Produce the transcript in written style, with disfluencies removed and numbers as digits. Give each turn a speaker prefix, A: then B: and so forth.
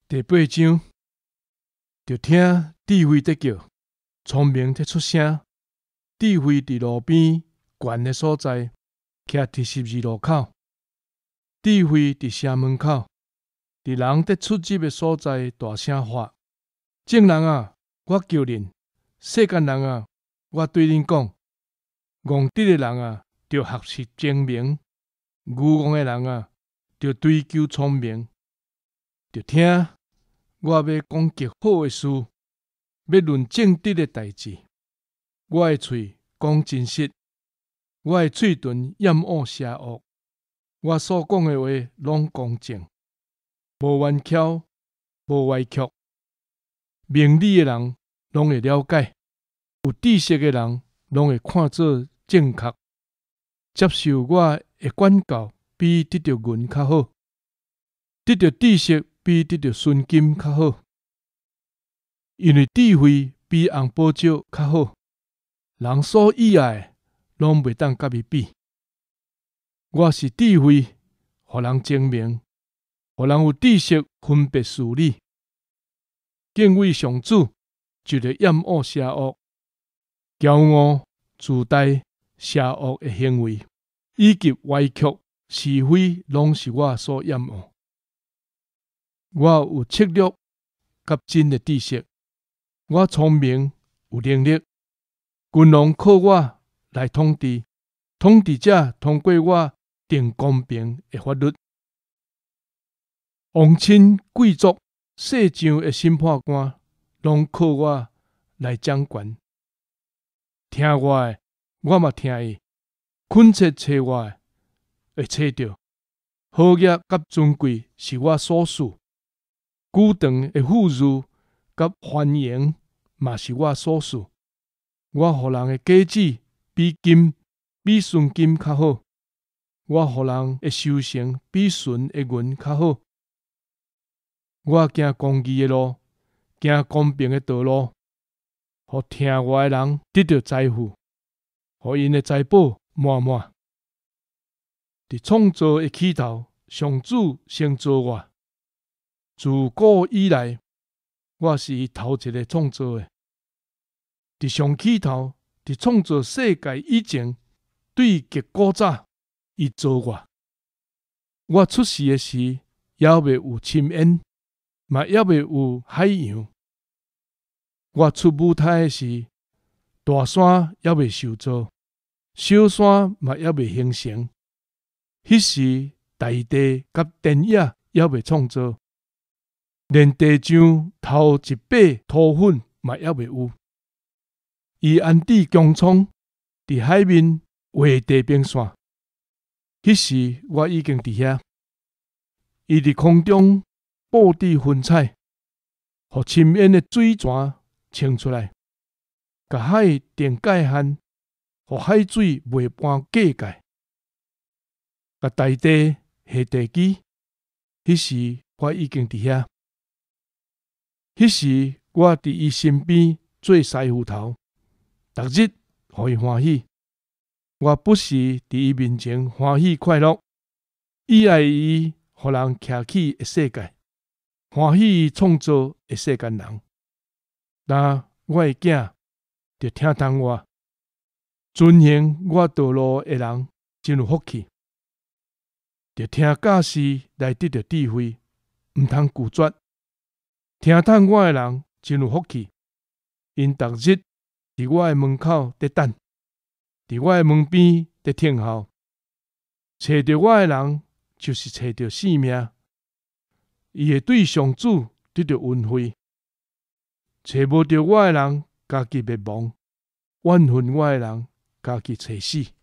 A: 第八章，就听智慧在叫，聪明在出声。智慧伫路边悬的所在，徛伫12路口。智慧伫城门口，伫人在出入的所在大声发：众人啊，我叫恁；世间人啊，我对恁讲。戇直的人啊，着学习精明；愚戆的人啊，着追求聪明。着听，我要讲极好的事，要论正直的代志。我的喙讲真实，我的嘴唇掩恶邪恶。我所讲的话拢公正，无弯巧，无歪曲。明理的人拢会了解，有知识的人拢会看作正确。接受我的管教，比得到银较好；得到知识，比得到纯金较好。因为智慧比红宝石较好，人所以爱的，拢袂当甲伊比。我是智慧，互人精明，互人有知识分别事理。敬畏上主，就得厌恶邪恶、骄傲、自大、邪恶的行为，以及歪曲、是非，拢是我所厌恶。我有策略甲真的知识，我聪明有能力，君王靠我来统治，统治者通过我定公平的法律。皇亲贵族、世上的审判官，拢靠我来掌权。听我的，我嘛听伊；恳切找我的，会找到。好业甲尊贵是我所属，久长的富裕甲繁荣嘛是我所属。我互人的价值比金、比纯金较好。我互人的修行比纯的银较好。我行公义的路，行公平的道路，互听我的人得到财富，互因的财宝满满。伫创造的起头，上主先造我。自古以来，我是伊头一个创造的。伫上起头，伫创造世界以前，对极古早，伊造我。我出世的时，还未有深渊，嘛还未有海洋。我出母胎的时，大山还未受造，小山嘛还未形成。迄时，大地甲田野还未创造，连地上头一把土粉嘛还未有。伊安置穹苍伫海面画地平线，迄时我已经伫遐。伊伫空中布置云彩，互深渊的水泉冲出来，甲海定界限，互海水袂搬界界，甲大地下地基。迄时我已经伫遐。迄时我伫伊身边做师傅头。逐日，互伊欢喜。我不时伫伊面前欢喜快乐，喜爱伊互人徛起的世界，欢喜伊创造的世间人。但我的囝着听从我，遵行我道路的人真有福气。着听教示来得到智慧，毋通拒绝。听从我的人真有福气，因逐日伫我的门口在等，伫我的门边在听候。找着我的人，就是找着性命。伊会对上主得到恩惠。找无着我的人，家己灭亡；怨恨我的人，家己找死。